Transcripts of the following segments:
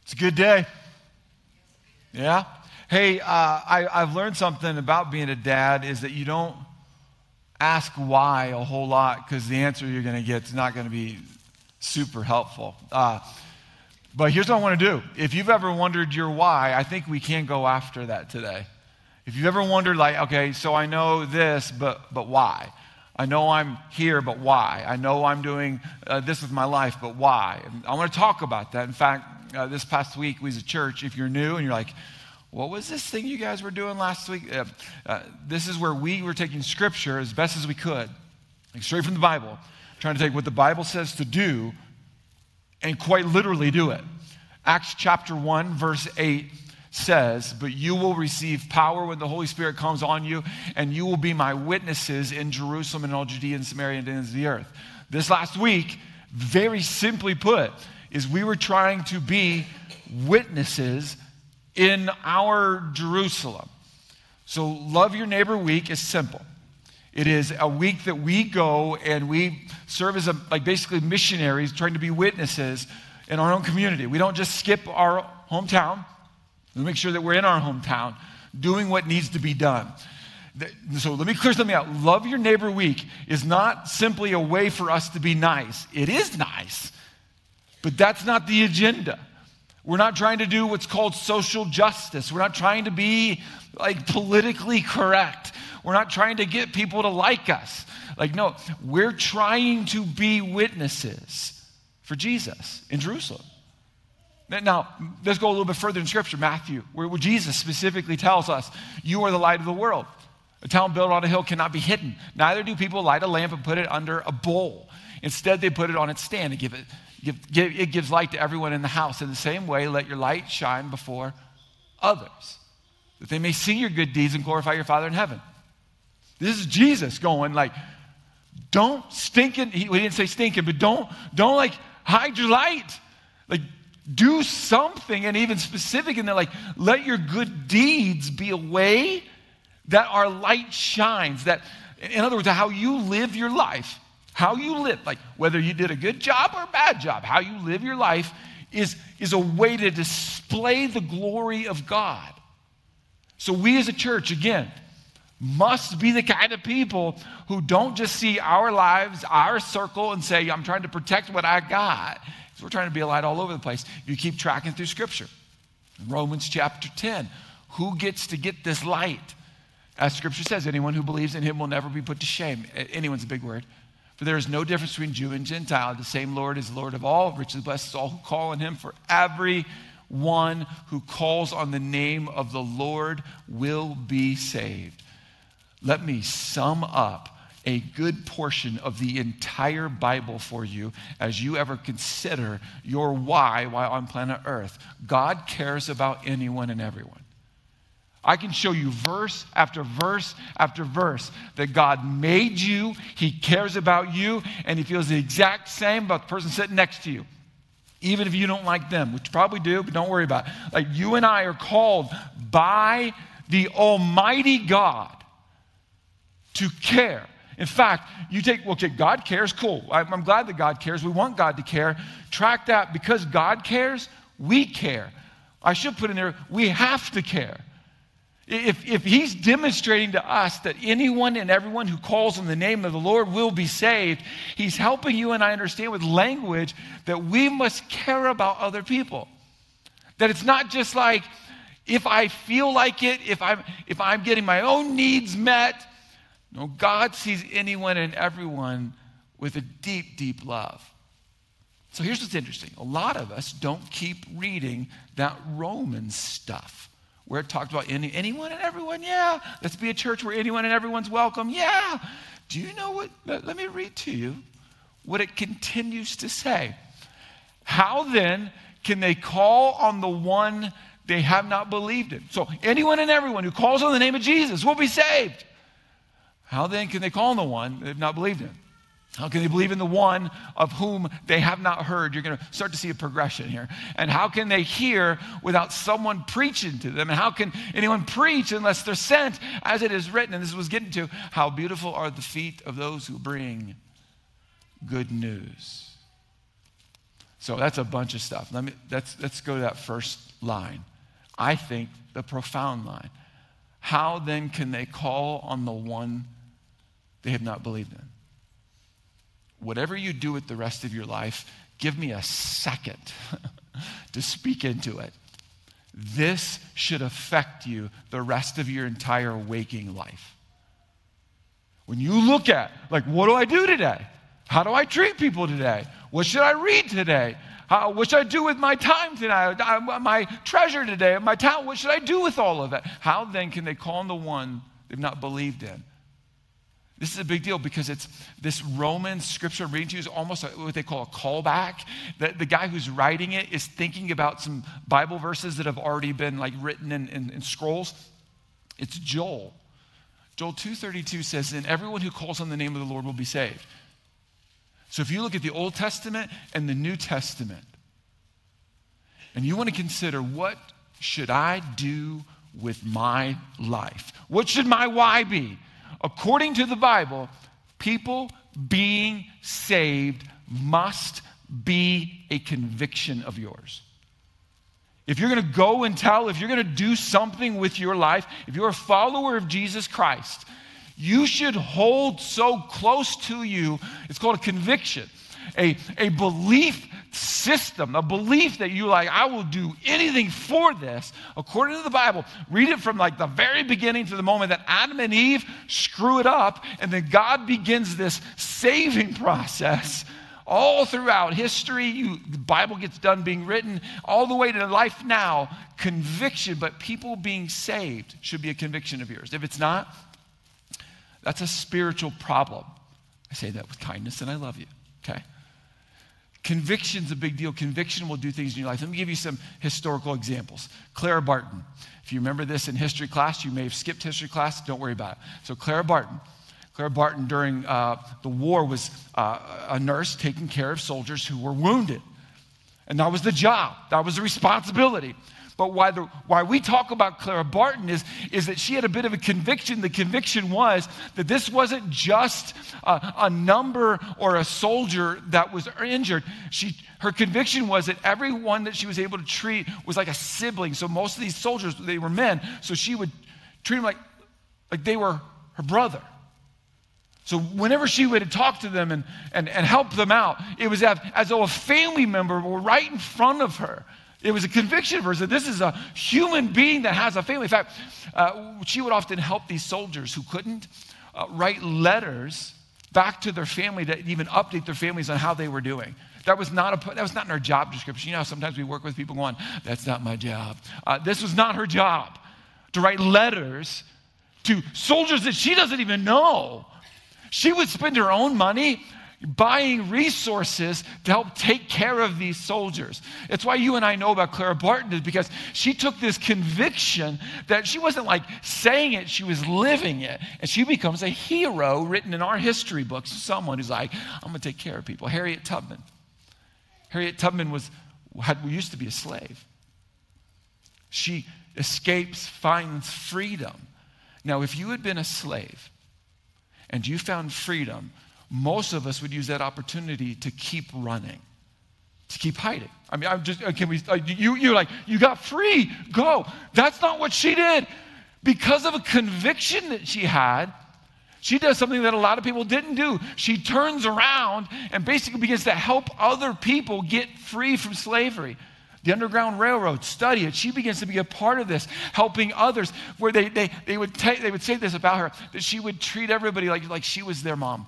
It's a good day. Yeah? Hey, I've learned something about being a dad is that you don't ask why a whole lot because the answer you're going to get is not going to be super helpful. But here's what I want to do. If you've ever wondered your why, I think we can go after that today. If you've ever wondered, like, okay, so I know this, but why? I know I'm here, but why? I know I'm doing this with my life, but why? And I want to talk about that. In fact, this past week, we as a church, if you're new and you're like, what was this thing you guys were doing last week? This is where we were taking scripture as best as we could, like straight from the Bible, trying to take what the Bible says to do and quite literally do it. Acts chapter 1, verse 8 says, but you will receive power when the Holy Spirit comes on you, and you will be my witnesses in Jerusalem and all Judea and Samaria and the ends of the earth. This last week, very simply put, is we were trying to be witnesses in our Jerusalem. So Love Your Neighbor Week is simple. It is a week that we go and we serve as basically missionaries trying to be witnesses in our own community. We don't just skip our hometown. We make sure that we're in our hometown doing what needs to be done. So let me clear something out. Love Your Neighbor Week is not simply a way for us to be nice. It is nice, but that's not the agenda. We're not trying to do what's called social justice. We're not trying to be politically correct. We're not trying to get people to like us. No, we're trying to be witnesses for Jesus in Jerusalem. Now, let's go a little bit further in Scripture, Matthew, where Jesus specifically tells us, you are the light of the world. A town built on a hill cannot be hidden. Neither do people light a lamp and put it under a bowl. Instead, they put it on its stand and it gives light to everyone in the house. In the same way, let your light shine before others, that they may see your good deeds and glorify your Father in heaven. This is Jesus going don't stinking, he didn't say stinking, but don't hide your light. Do something, and even specific in there, let your good deeds be a way that our light shines. That, in other words, how you live your life, how you live, whether you did a good job or a bad job, how you live your life is a way to display the glory of God. So we as a church, again, must be the kind of people who don't just see our lives, our circle, and say, I'm trying to protect what I got. We're trying to be a light all over the place. You keep tracking through Scripture. In Romans chapter 10, who gets to get this light? As Scripture says, anyone who believes in him will never be put to shame. Anyone's a big word. For there is no difference between Jew and Gentile. The same Lord is Lord of all, richly blesses all who call on him. For everyone who calls on the name of the Lord will be saved. Let me sum up a good portion of the entire Bible for you as you ever consider your why while on planet Earth. God cares about anyone and everyone. I can show you verse after verse after verse that God made you, he cares about you, and he feels the exact same about the person sitting next to you. Even if you don't like them, which you probably do, but don't worry about it. You and I are called by the Almighty God to care. In fact, God cares, cool. I'm glad that God cares. We want God to care. Track that, because God cares, we care. I should put in there, we have to care. If he's demonstrating to us that anyone and everyone who calls on the name of the Lord will be saved, he's helping you and I understand with language that we must care about other people. That it's not just if I feel like it, if I'm getting my own needs met. No, God sees anyone and everyone with a deep, deep love. So here's what's interesting. A lot of us don't keep reading that Romans stuff where it talked about anyone and everyone. Yeah, let's be a church where anyone and everyone's welcome. Yeah. Do you know what? Let me read to you what it continues to say. How then can they call on the one they have not believed in? So anyone and everyone who calls on the name of Jesus will be saved. How then can they call on the one they've not believed in? How can they believe in the one of whom they have not heard? You're going to start to see a progression here. And how can they hear without someone preaching to them? And how can anyone preach unless they're sent? As it is written, and this was getting to, how beautiful are the feet of those who bring good news. So that's a bunch of stuff. Let's go to that first line. I think the profound line. How then can they call on the one they have not believed in? Whatever you do with the rest of your life, give me a second to speak into it. This should affect you the rest of your entire waking life. When you look at, like, what do I do today? How do I treat people today? What should I read today? What should I do with my time tonight? My treasure today, my talent, what should I do with all of it? How then can they call on the one they've not believed in? This is a big deal because it's this Roman scripture I'm reading to you is almost what they call a callback. The guy who's writing it is thinking about some Bible verses that have already been like written in scrolls. It's Joel. Joel 2:32 says, and everyone who calls on the name of the Lord will be saved. So if you look at the Old Testament and the New Testament, and you want to consider what should I do with my life? What should my why be? According to the Bible, people being saved must be a conviction of yours. If you're going to go and tell, if you're going to do something with your life, if you're a follower of Jesus Christ, you should hold so close to you, it's called a conviction, a belief system, a belief that you like, I will do anything for this. According to the Bible, read it from like the very beginning to the moment that Adam and Eve screw it up, and then God begins this saving process all throughout history. The Bible gets done being written all the way to life now. Conviction, but people being saved should be a conviction of yours. If it's not, that's a spiritual problem. I say that with kindness and I love you, okay? Conviction's a big deal. Conviction will do things in your life. Let me give you some historical examples. Clara Barton. If you remember this in history class, you may have skipped history class. Don't worry about it. So Clara Barton during the war was a nurse taking care of soldiers who were wounded. And that was the job. That was the responsibility. But why we talk about Clara Barton is that she had a bit of a conviction. The conviction was that this wasn't just a number or a soldier that was injured. Her conviction was that everyone that she was able to treat was like a sibling. So most of these soldiers, they were men. So she would treat them like they were her brother. So whenever she would talk to them and help them out, it was as though a family member were right in front of her. It was a conviction of hers that this is a human being that has a family. In fact, she would often help these soldiers who couldn't write letters back to their family to even update their families on how they were doing. That was not in her job description. You know, sometimes we work with people going, that's not my job. This was not her job, to write letters to soldiers that she doesn't even know. She would spend her own money buying resources to help take care of these soldiers. It's why you and I know about Clara Barton, is because she took this conviction that she wasn't like saying it, she was living it. And she becomes a hero written in our history books, someone who's like, I'm going to take care of people. Harriet Tubman. Harriet Tubman used to be a slave. She escapes, finds freedom. Now, if you had been a slave and you found freedom, most of us would use that opportunity to keep running, to keep hiding. I mean, you're like, you got free, go. That's not what she did. Because of a conviction that she had, she does something that a lot of people didn't do. She turns around and basically begins to help other people get free from slavery. The Underground Railroad, study it. She begins to be a part of this, helping others, where they would say this about her, that she would treat everybody like she was their mom.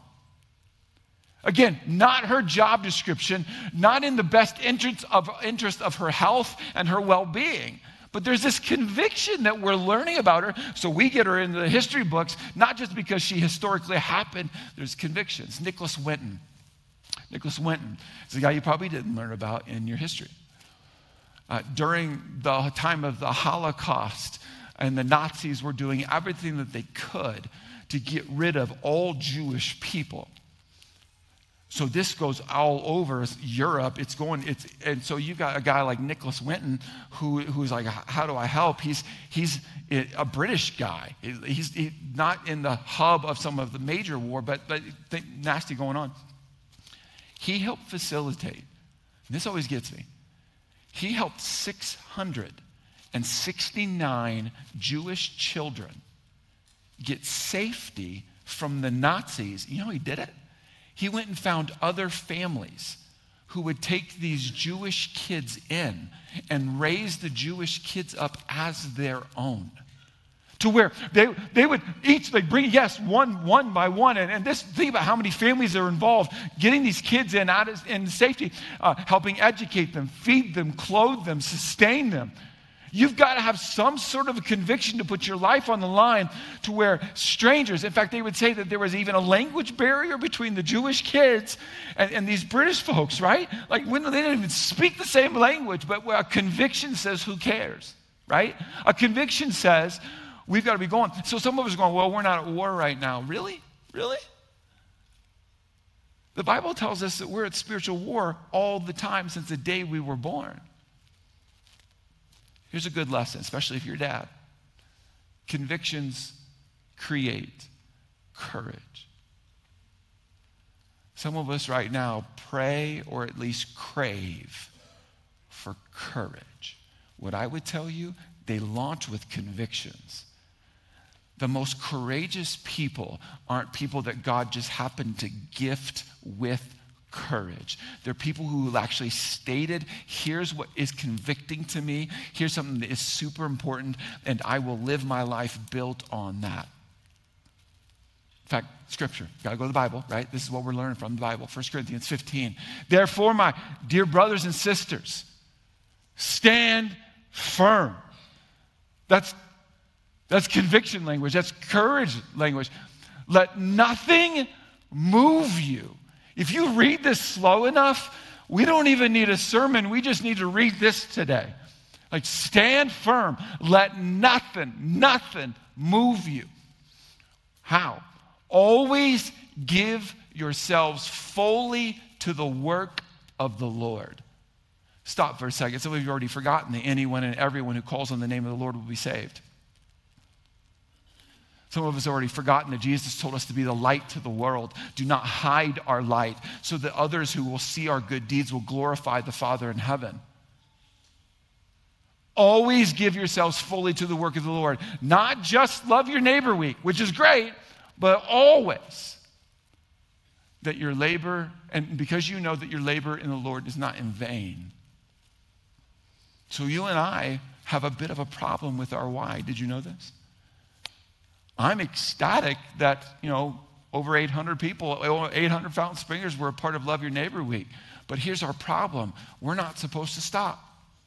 Again, not her job description, not in the best interest of her health and her well-being. But there's this conviction that we're learning about her, so we get her into the history books, not just because she historically happened. There's convictions. Nicholas Winton. Nicholas Winton is a guy you probably didn't learn about in your history. During the time of the Holocaust, and the Nazis were doing everything that they could to get rid of all Jewish people. So this goes all over Europe. And so you got a guy like Nicholas Winton who's like, how do I help? He's a British guy. He's not in the hub of some of the major war, but nasty going on. He helped facilitate This always gets me. He helped 669 Jewish children get safety from the Nazis. You know how he did it? He went and found other families who would take these Jewish kids in and raise the Jewish kids up as their own. To where they would each, they bring, yes, one by one. And this, think about how many families are involved, getting these kids in safety, helping educate them, feed them, clothe them, sustain them. You've got to have some sort of a conviction to put your life on the line to where strangers, in fact, they would say that there was even a language barrier between the Jewish kids and these British folks, right? Like when they didn't even speak the same language, but where a conviction says, who cares, right? A conviction says, we've got to be going. So some of us are going, well, we're not at war right now. Really? Really? The Bible tells us that we're at spiritual war all the time since the day we were born. Here's a good lesson, especially if you're a dad. Convictions create courage. Some of us right now pray or at least crave for courage. What I would tell you, they launch with convictions. The most courageous people aren't people that God just happened to gift with courage. They're people who actually stated, here's what is convicting to me, here's something that is super important, and I will live my life built on that. In fact, Scripture, got to go to the Bible, right? This is what we're learning from the Bible, 1 Corinthians 15. Therefore, my dear brothers and sisters, stand firm. That's conviction language. That's courage language. Let nothing move you. If you read this slow enough, we don't even need a sermon. We just need to read this today. Like, stand firm. Let nothing move you. How? Always give yourselves fully to the work of the Lord. Stop for a second. Some of you have already forgotten that anyone and everyone who calls on the name of the Lord will be saved. Some of us have already forgotten that Jesus told us to be the light to the world. Do not hide our light so that others who will see our good deeds will glorify the Father in heaven. Always give yourselves fully to the work of the Lord. Not just love your neighbor week, which is great, but always that your labor, and because you know that your labor in the Lord is not in vain. So you and I have a bit of a problem with our why. Did you know this? I'm ecstatic that, over 800 people, 800 Fountain Springers were a part of Love Your Neighbor Week. But here's our problem. We're not supposed to stop.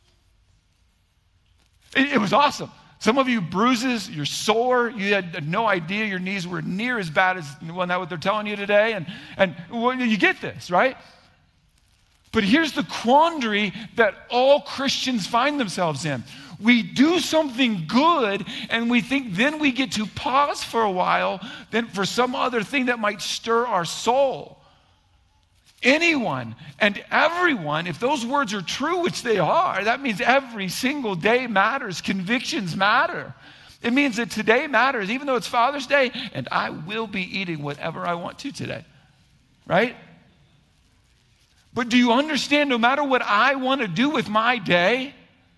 It was awesome. Some of you bruises, you're sore, you had no idea your knees were near as bad as what they're telling you today. And you get this, right? But here's the quandary that all Christians find themselves in. We do something good and we think then we get to pause for a while then for some other thing that might stir our soul. Anyone and everyone, if those words are true, which they are, that means every single day matters. Convictions matter. It means that today matters, even though it's Father's Day, and I will be eating whatever I want to today, right? But do you understand, no matter what I want to do with my day,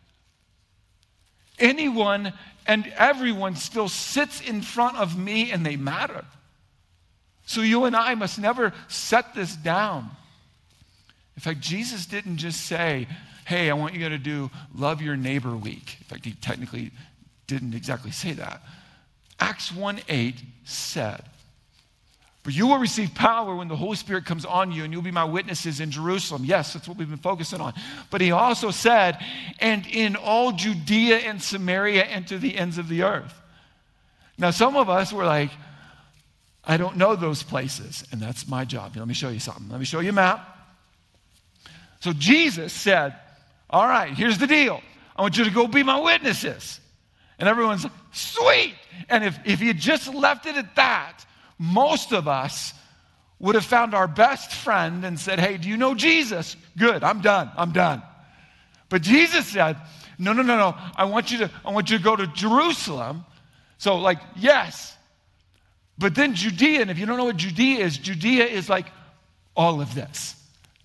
anyone and everyone still sits in front of me and they matter. So you and I must never set this down. In fact, Jesus didn't just say, hey, I want you to do Love Your Neighbor Week. In fact, he technically didn't exactly say that. Acts 1:8 said, but you will receive power when the Holy Spirit comes on you, and you'll be my witnesses in Jerusalem. Yes, that's what we've been focusing on. But he also said, and in all Judea and Samaria and to the ends of the earth. Now, some of us were like, I don't know those places, and that's my job. Let me show you something. Let me show you a map. So Jesus said, all right, here's the deal. I want you to go be my witnesses. And everyone's like, sweet. And if he had just left it at that, most of us would have found our best friend and said, hey, do you know Jesus? Good, I'm done. But Jesus said, no. I want you to go to Jerusalem. So yes. But then Judea, and if you don't know what Judea is like all of this.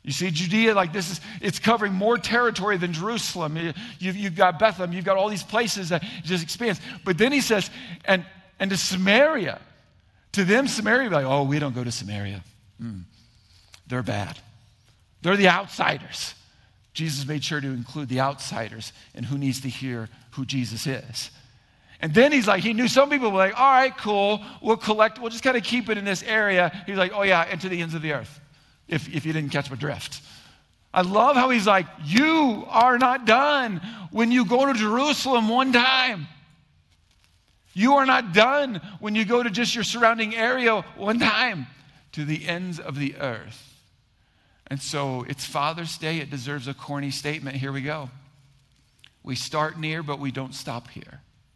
You see, Judea, like it's covering more territory than Jerusalem. You've got Bethlehem, you've got all these places that just expands. But then he says, and to Samaria. To them, Samaria, like, oh, we don't go to Samaria. They're bad. They're the outsiders. Jesus made sure to include the outsiders and who needs to hear who Jesus is. And then he's like, he knew some people were like, all right, cool, we'll just kind of keep it in this area. He's like, oh yeah, and to the ends of the earth, if you didn't catch my drift. I love how he's like, you are not done when you go to Jerusalem one time. You are not done when you go to just your surrounding area one time, to the ends of the earth. And so it's Father's Day. It deserves a corny statement. Here we go. We start near, but we don't stop here.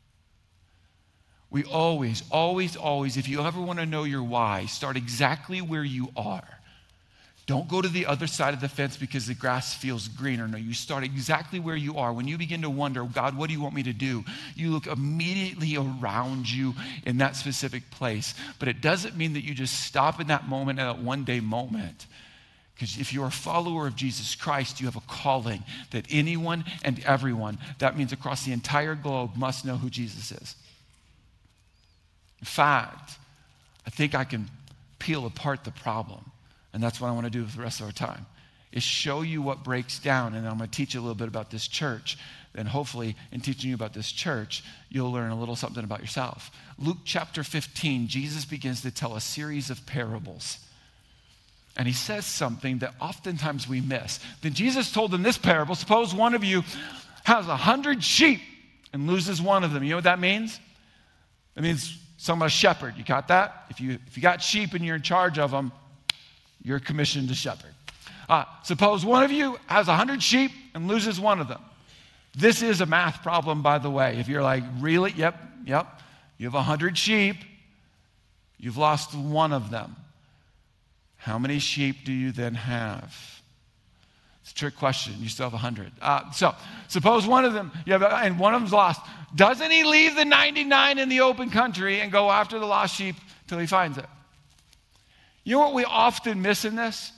We always, if you ever want to know your why, start exactly where you are. Don't go to the other side of the fence because the grass feels greener. No, you start exactly where you are. When you begin to wonder, God, what do you want me to do? You look immediately around you in that specific place. But it doesn't mean that you just stop in that moment, at that one-day moment. Because if you're a follower of Jesus Christ, you have a calling that anyone and everyone, that means across the entire globe, must know who Jesus is. In fact, I think I can peel apart the problem. And that's what I want to do with the rest of our time, is show you what breaks down. And I'm going to teach you a little bit about this church. Then hopefully, in teaching you about this church, you'll learn a little something about yourself. Luke chapter 15, Jesus begins to tell a series of parables. And he says something that oftentimes we miss. Then Jesus told them this parable. Suppose one of you has 100 sheep and loses one of them. You know what that means? It means someone, a shepherd. You got that? If you got sheep and you're in charge of them, you're commissioned to shepherd. Suppose one of you has 100 sheep and loses one of them. This is a math problem, by the way. If you're like, really? Yep. You have 100 sheep. You've lost one of them. How many sheep do you then have? It's a trick question. You still have 100. So suppose one of them, and one of them's lost. Doesn't he leave the 99 in the open country and go after the lost sheep till he finds it? You know what we often miss in this?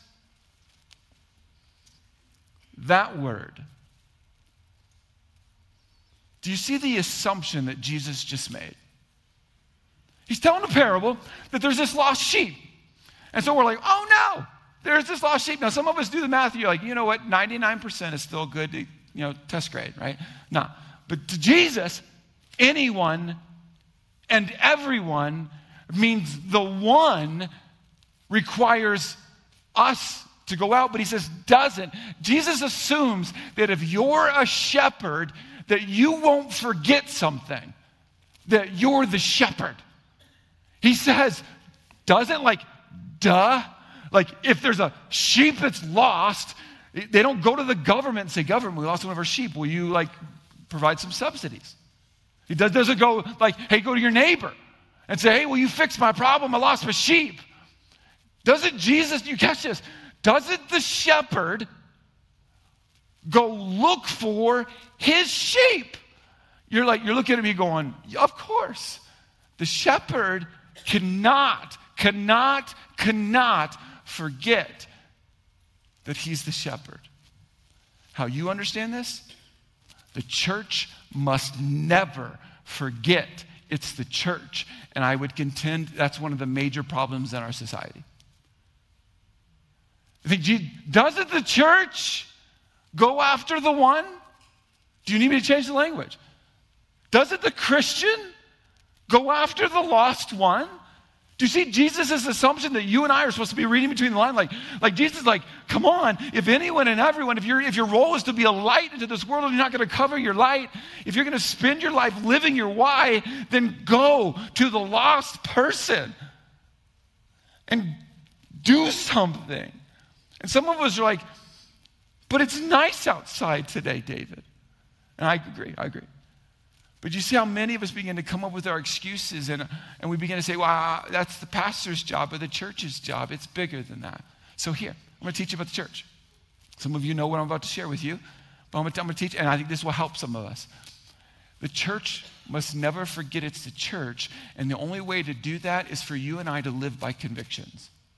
That word. Do you see the assumption that Jesus just made? He's telling a parable that there's this lost sheep. And so we're like, oh no, there's this lost sheep. Now some of us do the math, you're like, you know what, 99% is still good to, test grade, right? No. But to Jesus, anyone and everyone means the one requires us to go out, but he says doesn't. Jesus assumes that if you're a shepherd, that you won't forget something, that you're the shepherd. He says, doesn't, like, duh. Like, if there's a sheep that's lost, they don't go to the government and say, government, we lost one of our sheep. Will you, provide some subsidies? He doesn't go like, hey, go to your neighbor and say, hey, will you fix my problem? I lost my sheep. Doesn't Jesus, you catch this, doesn't the shepherd go look for his sheep? You're looking at me going, of course. The shepherd cannot forget that he's the shepherd. How you understand this? The church must never forget it's the church. And I would contend that's one of the major problems in our society. I think, doesn't the church go after the one? Do you need me to change the language? Doesn't the Christian go after the lost one? Do you see Jesus' assumption that you and I are supposed to be reading between the lines? Like Jesus is like, come on, if anyone and everyone, if your role is to be a light into this world and you're not going to cover your light, if you're going to spend your life living your why, then go to the lost person and do something. And some of us are like, but it's nice outside today, David. And I agree. But you see how many of us begin to come up with our excuses and we begin to say, well, that's the pastor's job or the church's job. It's bigger than that. So here, I'm going to teach you about the church. Some of you know what I'm about to share with you, but I'm going to teach, and I think this will help some of us. The church must never forget it's the church, and the only way to do that is for you and I to live by convictions.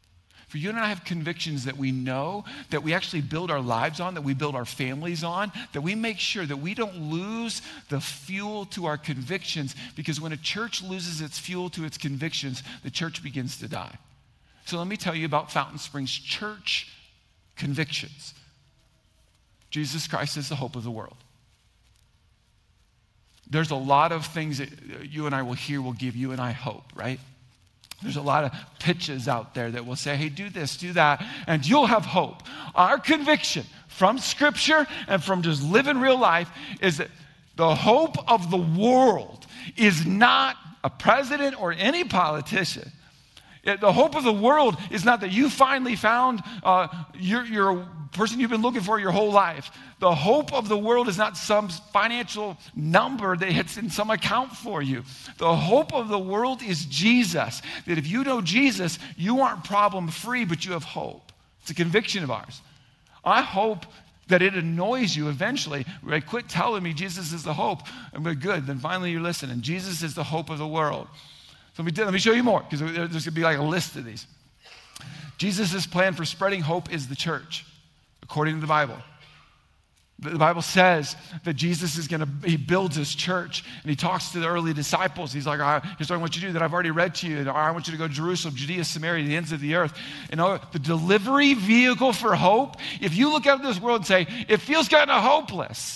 For you and I have convictions that we know, that we actually build our lives on, that we build our families on, that we make sure that we don't lose the fuel to our convictions, because when a church loses its fuel to its convictions, the church begins to die. So let me tell you about Fountain Springs Church convictions. Jesus Christ is the hope of the world. There's a lot of things that you and I will hear will give you and I hope, right? There's a lot of pitches out there that will say, hey, do this, do that, and you'll have hope. Our conviction from Scripture and from just living real life is that the hope of the world is not a president or any politician. The hope of the world is not that you finally found your person you've been looking for your whole life. The hope of the world is not some financial number that hits in some account for you. The hope of the world is Jesus. That if you know Jesus, you aren't problem-free, but you have hope. It's a conviction of ours. I hope that it annoys you eventually. Right? Quit telling me Jesus is the hope. And we're good. Then finally you're listening. Jesus is the hope of the world. So let me show you more, because there's going to be like a list of these. Jesus' plan for spreading hope is the church, according to the Bible. The Bible says that Jesus he builds his church, and he talks to the early disciples. He's like, here's what I want you to do that I've already read to you. And I want you to go to Jerusalem, Judea, Samaria, the ends of the earth. And the delivery vehicle for hope, if you look out at this world and say, it feels kind of hopeless.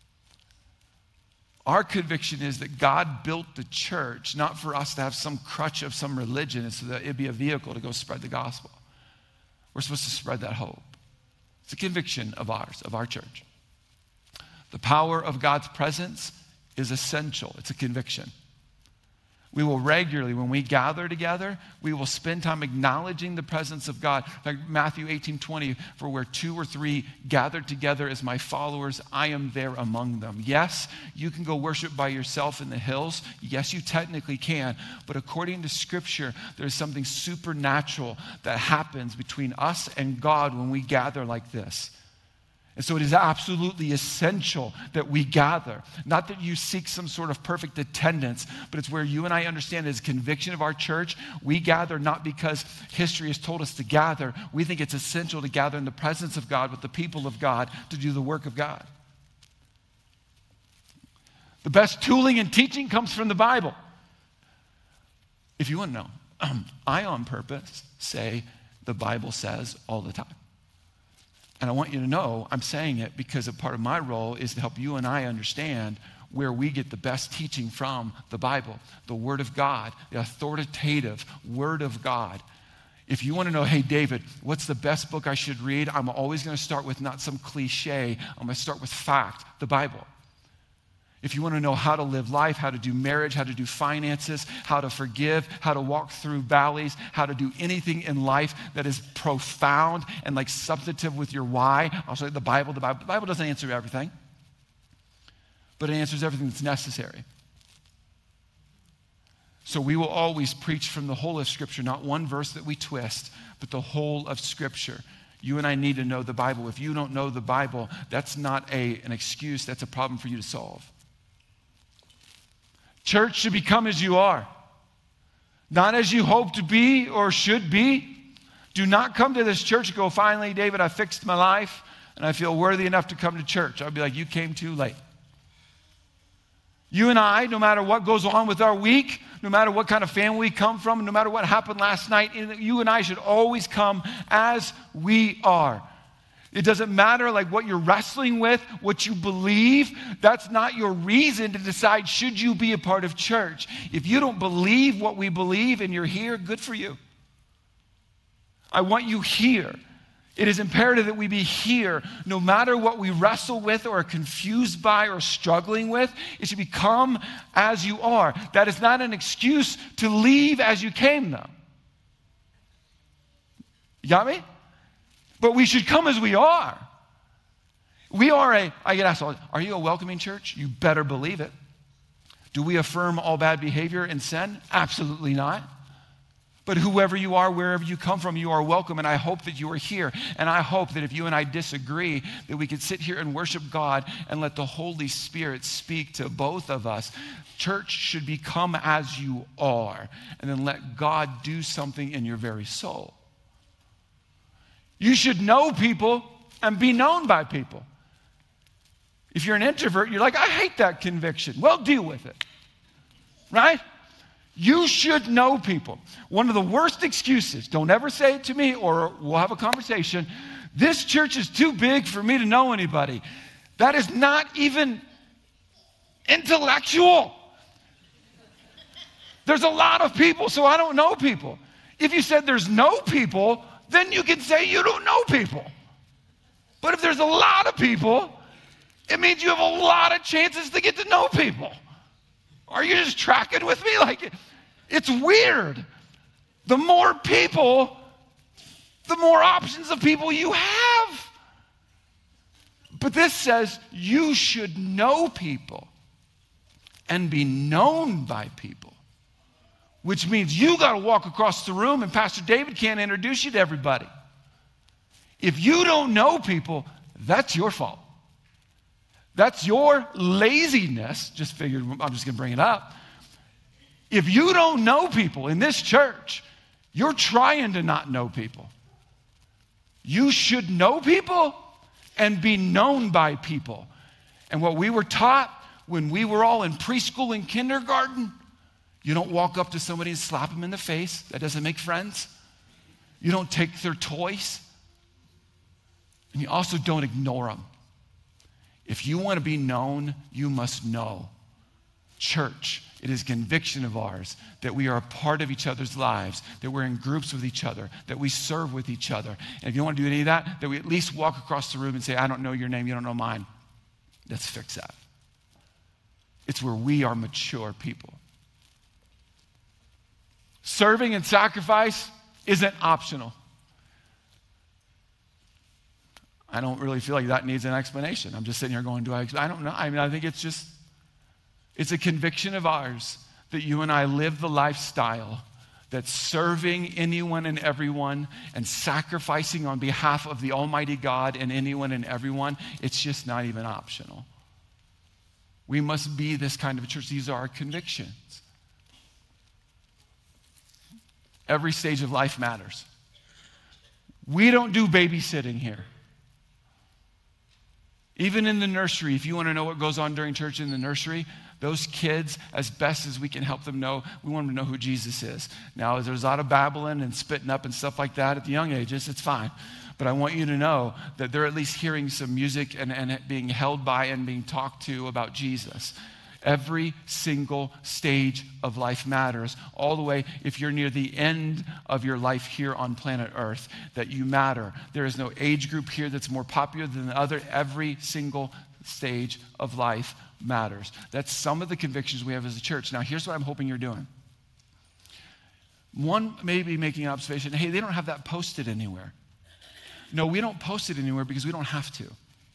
Our conviction is that God built the church not for us to have some crutch of some religion, and so that it'd be a vehicle to go spread the gospel. We're supposed to spread that hope. It's a conviction of ours, of our church. The power of God's presence is essential. It's a conviction. We will regularly, when we gather together, we will spend time acknowledging the presence of God. Like Matthew 18:20, for where 2 or 3 gathered together as my followers, I am there among them. Yes, you can go worship by yourself in the hills. Yes, you technically can. But according to Scripture, there's something supernatural that happens between us and God when we gather like this. And so it is absolutely essential that we gather. Not that you seek some sort of perfect attendance, but it's where you and I understand as conviction of our church, we gather not because history has told us to gather. We think it's essential to gather in the presence of God with the people of God to do the work of God. The best tooling and teaching comes from the Bible. If you want to know, I on purpose say the Bible says all the time. And I want you to know I'm saying it because a part of my role is to help you and I understand where we get the best teaching from the Bible, the Word of God, the authoritative Word of God. If you want to know, hey, David, what's the best book I should read? I'm always going to start with not some cliche. I'm going to start with fact, the Bible. If you want to know how to live life, how to do marriage, how to do finances, how to forgive, how to walk through valleys, how to do anything in life that is profound and like substantive with your why, I'll say the Bible. The Bible doesn't answer everything, but it answers everything that's necessary. So we will always preach from the whole of Scripture, not one verse that we twist, but the whole of Scripture. You and I need to know the Bible. If you don't know the Bible, that's not an excuse. That's a problem for you to solve. Church should become as you are, not as you hope to be or should be. Do not come to this church and go, finally, David, I fixed my life and I feel worthy enough to come to church. I'll be like, you came too late. You and I, no matter what goes on with our week, no matter what kind of family we come from, no matter what happened last night, you and I should always come as we are. It doesn't matter like what you're wrestling with, what you believe. That's not your reason to decide should you be a part of church. If you don't believe what we believe and you're here, good for you. I want you here. It is imperative that we be here no matter what we wrestle with or are confused by or struggling with. It should become as you are. That is not an excuse to leave as you came, though. You got me? But we should come as we are. I get asked, are you a welcoming church? You better believe it. Do we affirm all bad behavior and sin? Absolutely not. But whoever you are, wherever you come from, you are welcome, and I hope that you are here. And I hope that if you and I disagree, that we can sit here and worship God and let the Holy Spirit speak to both of us. Church should become as you are, and then let God do something in your very soul. You should know people and be known by people. If you're an introvert, you're like, I hate that conviction. Well, deal with it, right? You should know people. One of the worst excuses, don't ever say it to me or we'll have a conversation, this church is too big for me to know anybody. That is not even intellectual. There's a lot of people, so I don't know people. If you said there's no people, then you can say you don't know people. But if there's a lot of people, it means you have a lot of chances to get to know people. Are you just tracking with me? Like, it's weird. The more people, the more options of people you have. But this says you should know people and be known by people, which means you got to walk across the room and Pastor David can't introduce you to everybody. If you don't know people, that's your fault. That's your laziness. Just figured I'm just going to bring it up. If you don't know people in this church, you're trying to not know people. You should know people and be known by people. And what we were taught when we were all in preschool and kindergarten, you don't walk up to somebody and slap them in the face. That doesn't make friends. You don't take their toys. And you also don't ignore them. If you want to be known, you must know. Church, it is conviction of ours that we are a part of each other's lives, that we're in groups with each other, that we serve with each other. And if you don't want to do any of that, that we at least walk across the room and say, I don't know your name, you don't know mine. Let's fix that. It's where we are mature people. Serving and sacrifice isn't optional. I don't really feel like that needs an explanation. I'm just sitting here going, I don't know. I mean, I think it's a conviction of ours that you and I live the lifestyle that serving anyone and everyone and sacrificing on behalf of the Almighty God and anyone and everyone, it's just not even optional. We must be this kind of a church. These are our convictions. Every stage of life matters. We don't do babysitting here. Even in the nursery, if you want to know what goes on during church in the nursery, those kids, as best as we can help them know, we want them to know who Jesus is. Now, there's a lot of babbling and spitting up and stuff like that at the young ages. It's fine. But I want you to know that they're at least hearing some music and being held by and being talked to about Jesus. Every single stage of life matters, all the way if you're near the end of your life here on planet Earth, that you matter. There is no age group here that's more popular than the other. Every single stage of life matters. That's some of the convictions we have as a church. Now, here's what I'm hoping you're doing. One may be making an observation, hey, they don't have that posted anywhere. No, we don't post it anywhere because we don't have to.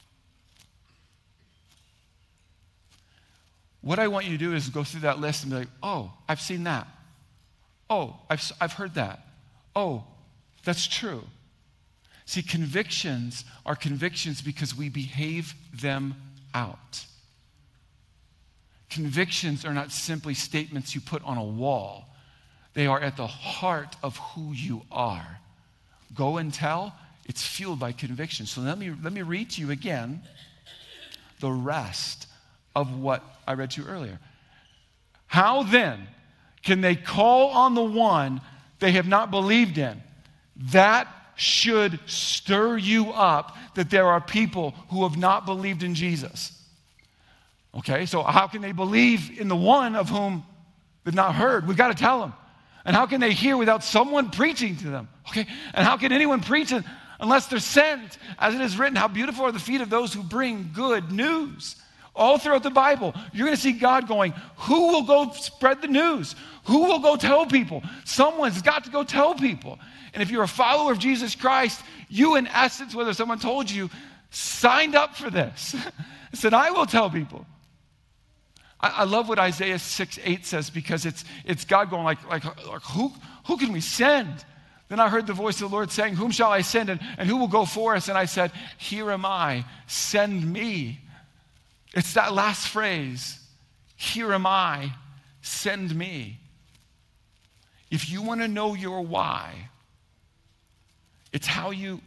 What I want you to do is go through that list and be like, oh, I've seen that. Oh, I've heard that. Oh, that's true. See, convictions are convictions because we behave them out. Convictions are not simply statements you put on a wall. They are at the heart of who you are. Go and tell, it's fueled by conviction. So let me read to you again the rest of what I read to you earlier. How then can they call on the one they have not believed in? That should stir you up that there are people who have not believed in Jesus. Okay, so how can they believe in the one of whom they've not heard? We've got to tell them. And how can they hear without someone preaching to them? Okay, and how can anyone preach unless they're sent? As it is written, how beautiful are the feet of those who bring good news. All throughout the Bible, you're going to see God going, who will go spread the news? Who will go tell people? Someone's got to go tell people. And if you're a follower of Jesus Christ, you in essence, whether someone told you, signed up for this. Said, I will tell people. I love what Isaiah 6:8 says because it's God going like who can we send? Then I heard the voice of the Lord saying, whom shall I send and who will go for us? And I said, here am I, send me. It's that last phrase, here am I, send me. If you want to know your why, it's how you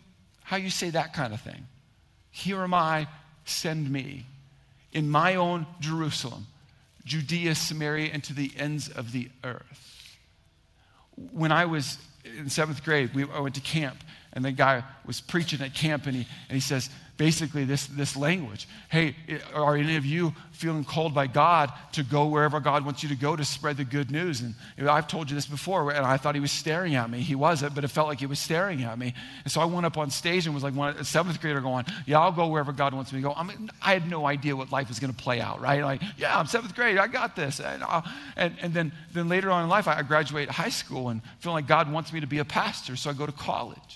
how you say that kind of thing. Here am I, send me. In my own Jerusalem, Judea, Samaria, and to the ends of the earth. When I was in 7th grade, I went to camp, and the guy was preaching at camp, and he says, basically this language. Hey, are any of you feeling called by God to go wherever God wants you to go to spread the good news? And I've told you this before, and I thought he was staring at me. He wasn't, but it felt like he was staring at me. And so I went up on stage and was like a 7th grader going, yeah, I'll go wherever God wants me to go. I had no idea what life was going to play out, right? Like, yeah, I'm 7th grade, I got this. And then later on in life, I graduate high school and feel like God wants me to be a pastor, so I go to college.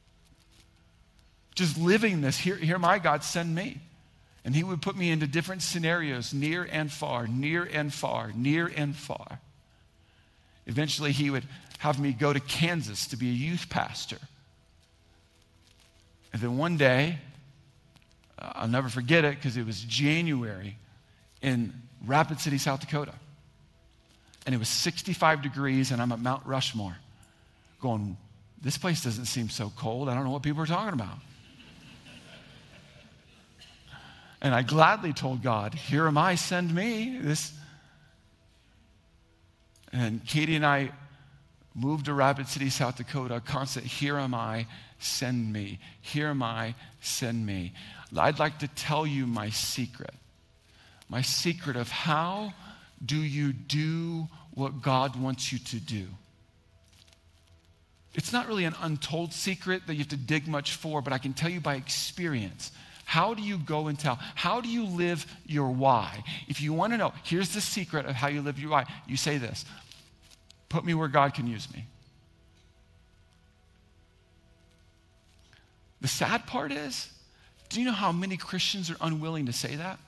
Just living this, here my God, send me. And he would put me into different scenarios, near and far, near and far, near and far. Eventually, he would have me go to Kansas to be a youth pastor. And then one day, I'll never forget it because it was January in Rapid City, South Dakota. And it was 65 degrees, and I'm at Mount Rushmore going, this place doesn't seem so cold. I don't know what people are talking about. And I gladly told God, here am I, send me. And Katie and I moved to Rapid City, South Dakota, constant, here am I, send me. Here am I, send me. I'd like to tell you my secret of how do you do what God wants you to do. It's not really an untold secret that you have to dig much for, but I can tell you by experience. How do you go and tell? How do you live your why? If you want to know, here's the secret of how you live your why. You say this, put me where God can use me. The sad part is, do you know how many Christians are unwilling to say that?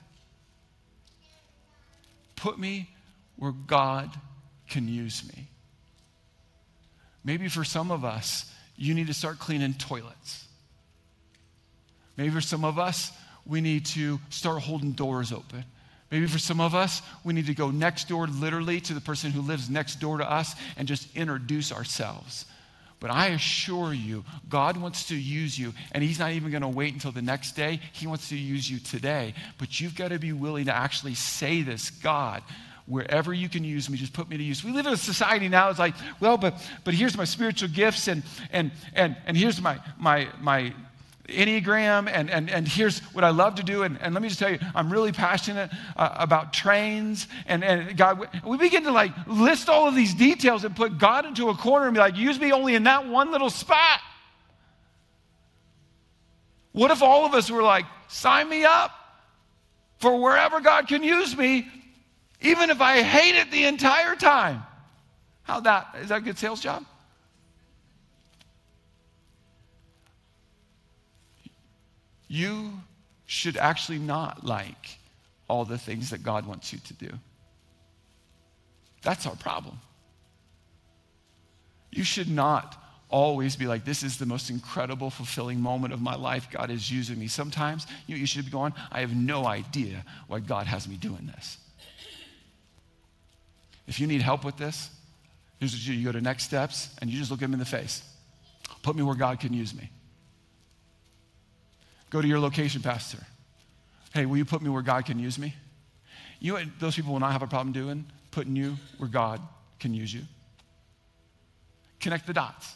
Put me where God can use me. Maybe for some of us, you need to start cleaning toilets. Maybe for some of us, we need to start holding doors open. Maybe for some of us, we need to go next door literally to the person who lives next door to us and just introduce ourselves. But I assure you, God wants to use you, and he's not even going to wait until the next day. He wants to use you today. But you've got to be willing to actually say this, God, wherever you can use me, just put me to use. We live in a society now, it's like, well, but here's my spiritual gifts, and here's my Enneagram, and here's what I love to do, and let me just tell you, I'm really passionate about trains, and God, we begin to like list all of these details and put God into a corner and be like, use me only in that one little spot. What if all of us were like, sign me up for wherever God can use me, even if I hate it the entire time? Is that a good sales job? You should actually not like all the things that God wants you to do. That's our problem. You should not always be like, this is the most incredible, fulfilling moment of my life. God is using me. Sometimes you should be going, I have no idea why God has me doing this. If you need help with this, here's what you do. You go to Next Steps, and you just look him in the face. Put me where God can use me. Go to your location pastor. Hey, will you put me where God can use me? You know what those people will not have a problem doing? Putting you where God can use you. Connect the dots.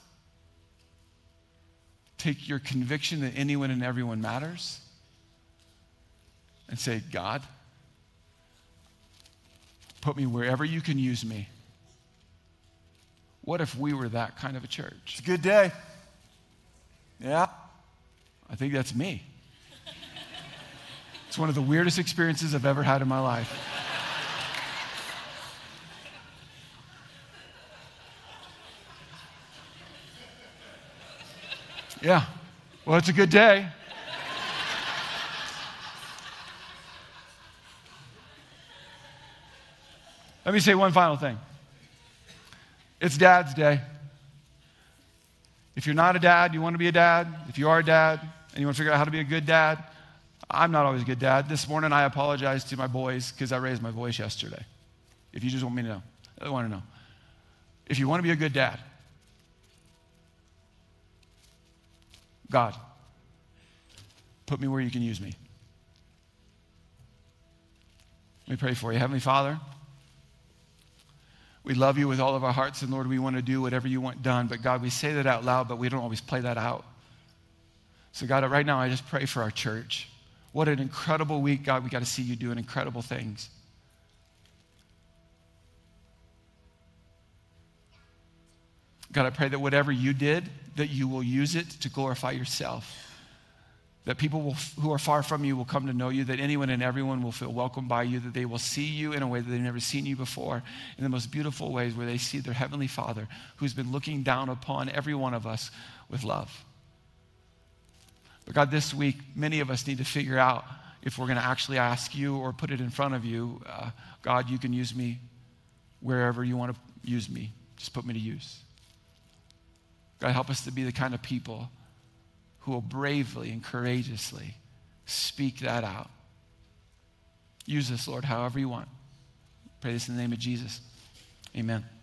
Take your conviction that anyone and everyone matters and say, God, put me wherever you can use me. What if we were that kind of a church? It's a good day. Yeah. I think that's me. It's one of the weirdest experiences I've ever had in my life. Yeah. Well, it's a good day. Let me say one final thing. It's Dad's Day. If you're not a dad, you want to be a dad. If you are a dad and you want to figure out how to be a good dad, I'm not always a good dad. This morning I apologized to my boys because I raised my voice yesterday. If you just want me to know, I want to know. If you want to be a good dad, God, Put me where you can use me. Let me pray for you. Heavenly Father, we love you with all of our hearts, and Lord, we want to do whatever you want done. But God, we say that out loud, but we don't always play that out. So God, right now I just pray for our church. What an incredible week, God. We got to see you doing incredible things. God, I pray that whatever you did, that you will use it to glorify yourself. That people who are far from you will come to know you, that anyone and everyone will feel welcomed by you, that they will see you in a way that they've never seen you before, in the most beautiful ways where they see their Heavenly Father who's been looking down upon every one of us with love. But God, this week, many of us need to figure out if we're going to actually ask you or put it in front of you, God, you can use me wherever you want to use me. Just put me to use. God, help us to be the kind of people who will bravely and courageously speak that out. Use us, Lord, however you want. Pray this in the name of Jesus. Amen.